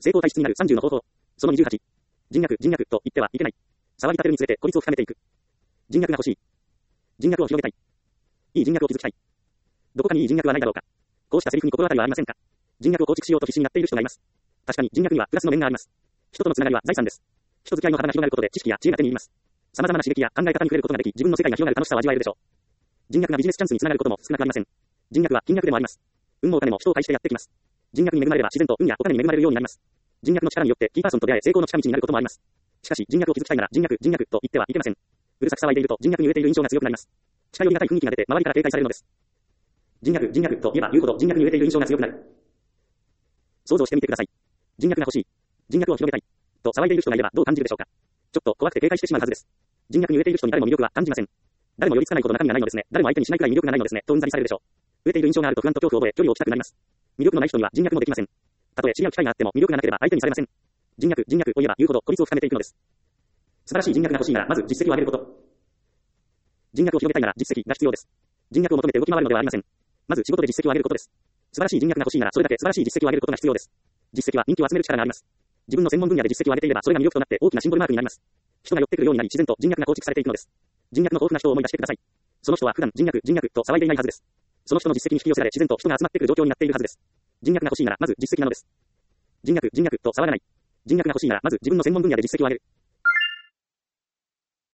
成功体質になる30の方法。その28。人脈と言ってはいけない。触り立てるにつれて孤立を深めていく。人脈が欲しい。人脈を広げたい。いい人脈を築きたい。どこかにいい人脈はないだろうか。こうしたセリフに心当たりはありませんか。人脈を構築しようと必死になっている人がいます。確かに人脈にはプラスの面があります。人とのつながりは財産です。人付き合いの幅が広がることで知識や知恵が手に入ります。様々な刺激や考え方に触れることができ、自分の世界が広がる楽しさを味わえるでしょう。人脈がビジネスチャンスにつながることも少なくありません。人脈は金脈でもあります。運もお金も人を介してやってきます。人脈に恵まれれば自然と運やお金に恵まれるようになります。人脈の力によってキーパーソンと出会え成功の近道になることもあります。しかし人脈を築きたいなら人脈と言ってはいけません。うるさく騒いでいると人脈に揺れている印象が強くなります。近寄りがたい雰囲気が出て周りから警戒されるのです。人脈と言えば言うほど人脈に揺れている印象が強くなる。想像してみてください。人脈が欲しい。人脈を広げたい。と騒いでいる人がいればどう感じるでしょうか。ちょっと怖くて警戒してしまうはずです。人脈に揺れている人に誰も魅力は感じません。誰も寄りつかないほど中身がないのですね。誰も相手にしないくらい魅力がないのですね。とうんざりされるでしょう。飢えている印象があると不安と恐怖を覚え距離を置きたくなります。魅力のない人には人脈もできません。たとえ知り合う機会があっても魅力がなければ相手にされません。人脈といえば言うほど孤立を深めていくのです。素晴らしい人脈が欲しいならまず実績を上げること。人脈を広げたいなら実績が必要です。人脈を求めて動き回るのではありません。まず仕事で実績を上げることです。素晴らしい人脈が欲しいならそれだけ素晴らしい実績を上げることが必要です。実績は人気を集める力があります。自分の専門分野で実績を上げていればそれが魅力となって大きなシンボルマークになります。人が寄ってくるようになり自然と人脈が構築されていくのです。人脈の豊富な人を思い出してください。その人は普段人脈と騒いでいないはずです。その人の実績に引き寄せられ自然と人が集まってくる状況になっているはずです。人脈が欲しいならまず実績なのです。人脈と騒がない。人脈が欲しいならまず自分の専門分野で実績を上げる。